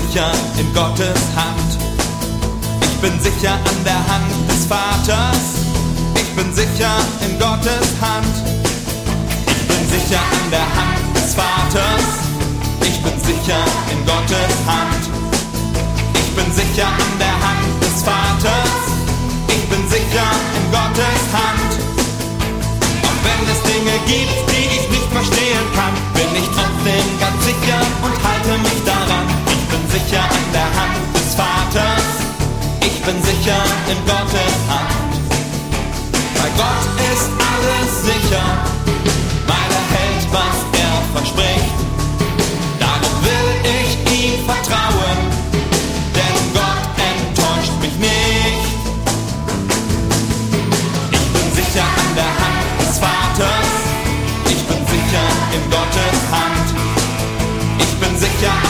sicher in Gottes Hand. Ich bin sicher an der Hand des Vaters. Ich bin sicher in Gottes Hand. Ich bin sicher an der Hand des Vaters. Ich bin sicher in Gottes Hand. Ich bin sicher an der Hand des Vaters. Ich bin sicher in Gottes Hand. Auch wenn es Dinge gibt, die ich nicht verstehen kann, bin ich trotzdem ganz sicher und halte mich daran. Ich bin sicher an der Hand des Vaters. Ich bin sicher in Gottes Hand. Bei Gott ist alles sicher, weil er hält, was er verspricht. Darum will ich ihm vertrauen, denn Gott enttäuscht mich nicht. Ich bin sicher an der Hand des Vaters. Ich bin sicher in Gottes Hand. Ich bin sicher